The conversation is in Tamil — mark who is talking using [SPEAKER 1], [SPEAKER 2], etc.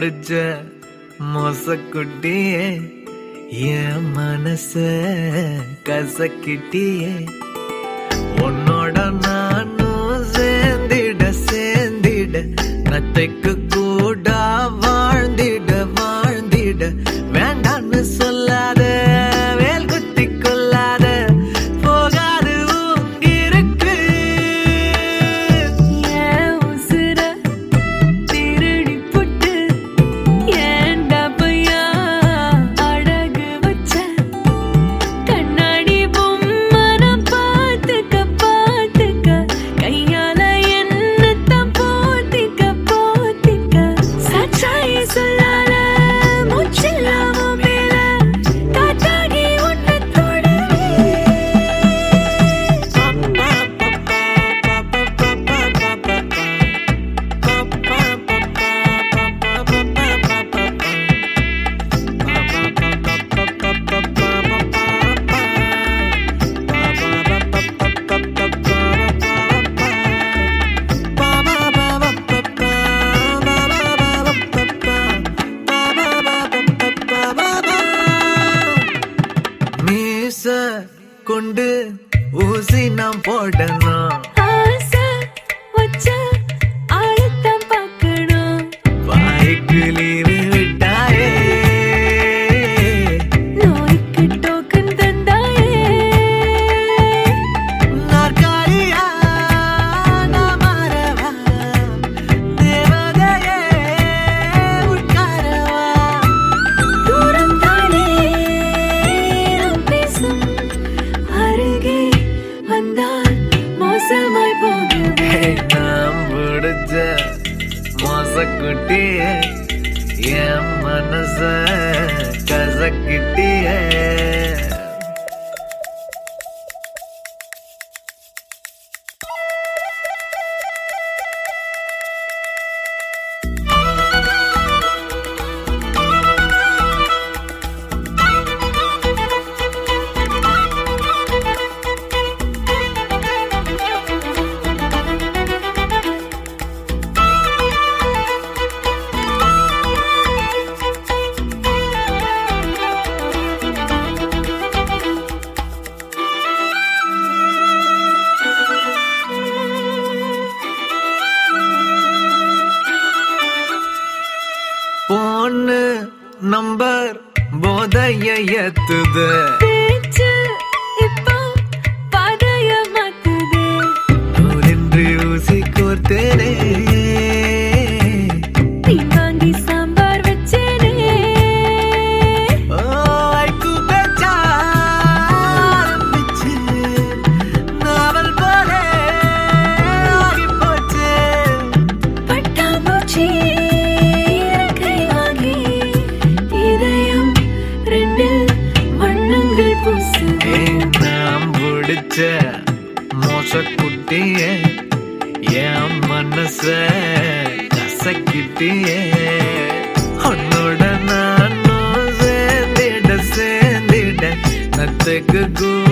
[SPEAKER 1] பிடிச்ச மோசக்குட்டியே என் மனச கசக்கிட்டியே உன்னோட நானும் சேர்ந்திட நத்தைக்கு கூட வாழ்ந்திட வேண்டான்னு சொல்லாத வேல் குத்தி கொள்ளாத போகாது இருக்கு
[SPEAKER 2] ஏன் உசுர திருடி புட்டு ஏண்டா பையா அழகு வச்ச கண்ணாடி பொம்மன பார்த்துக்க கையால என்னத்தான் போத்திக்க சச்சாய சொல்லால மூச்சில்லாம மேல காத்தாகி உன்னை
[SPEAKER 1] கொண்டு ஊசி நாம் போடணும்
[SPEAKER 2] ஆசை வச்ச ஆழத்தான் பார்க்கணும்
[SPEAKER 1] வாய்க்கு நீர் விட்டாயே
[SPEAKER 2] நோய்க்கு டோக்கன் தந்தாயே
[SPEAKER 1] நாற்காலியா நான் மாறவா தேவதையே உட்காரவா
[SPEAKER 2] தூரம் தானே நாம் பேசும் அருகே வந்தால் மோசமாய் போகுது
[SPEAKER 1] நாம் பிடிச்ச மோசக்குட்டியே என் மனச கசக்கிட்டியே பொண்ணு நம்பர் போதைய ஏத்துது
[SPEAKER 2] பேச்சு இப்போ பாதைய மாத்துது
[SPEAKER 1] நூலின்றி ஊசி கோர்த்தேனே
[SPEAKER 2] நீ வாங்கி சாம்பார் வச்சேனே
[SPEAKER 1] ஐக்கு பேச்சா ஆரம்பிச்சு நாவல் போல ஆகி போச்சு
[SPEAKER 2] பட்டாம்பூச்சி இறக்கை வாங்கி இதயம் ரெண்டில் வண்ணங்கள் பூசுது
[SPEAKER 1] நாம் பிடிச்ச மோசக்குட்டியே என் மனச கசக்கிட்டியே உன்னோட நானும் சேர்ந்திட நத்துக்கு